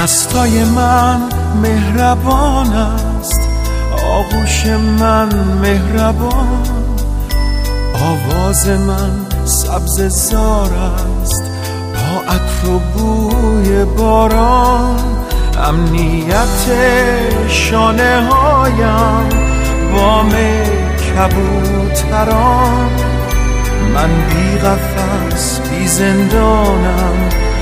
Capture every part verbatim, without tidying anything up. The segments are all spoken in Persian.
دستای من مهربان است، آغوش من مهربان، آواز من سبز زار است با عطر و بوی باران. امنیت شانه هایم بام کبوتران. من بی قفس بی زندانم،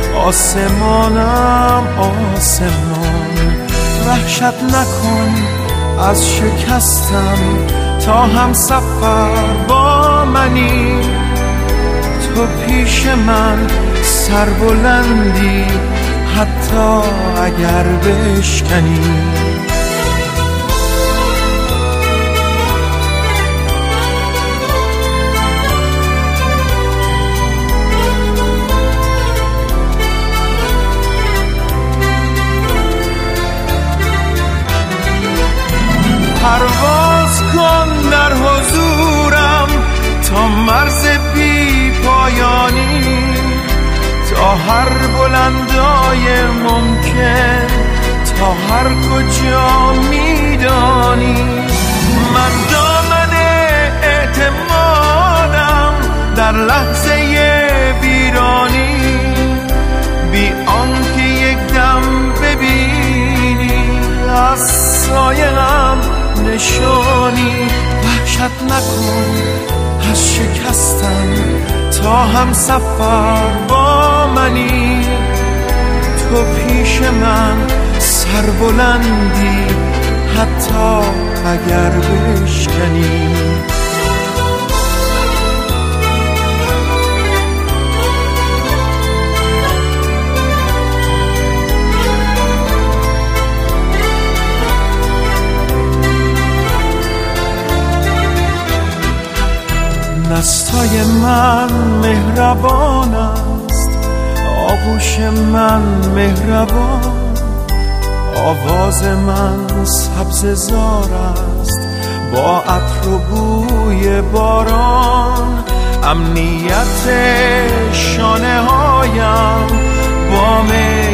آسمانم آسمان. وحشت نکن از شکستم، تا هم سفر با منی. تو پیش من سربلندی، حتی اگر بشکنی. پرواز کن در حضورم تا مرز بی پایانی، تا هر بلندای ممکن، تا هر کجا میدانی. من دامن اعتمادم در لحظه ویرانی، بی آنکه یک دم ببینی از سایه‌ام نشانی. وحشت نکن از شکستم، تا هم سفر با منی. تو پیش من سربلندی، حتی اگر بشکنی. دستای من مهربان است، آغوش من مهربان، آواز من سبز زار است با عطر و بوی باران. امنیت شانه هایم بام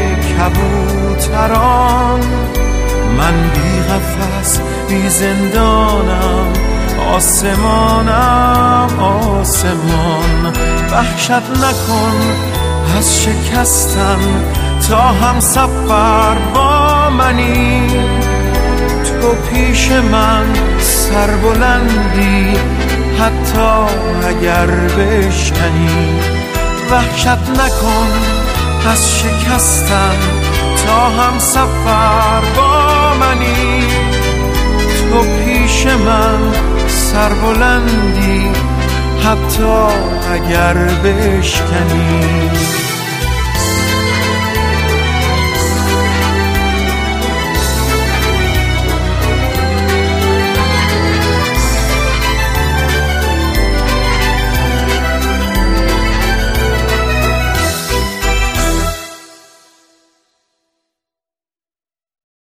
کبوتران. من بی قفس بی زندانم، آسمانم آسمان. وحشت نکن از شکستم، تا هم سفر با منی. تو پیش من سربلندی، حتی اگر بشکنی. وحشت نکن از شکستم، تا هم سفر با منی. تو پیش من سربلندی، حتی اگر بشکنی.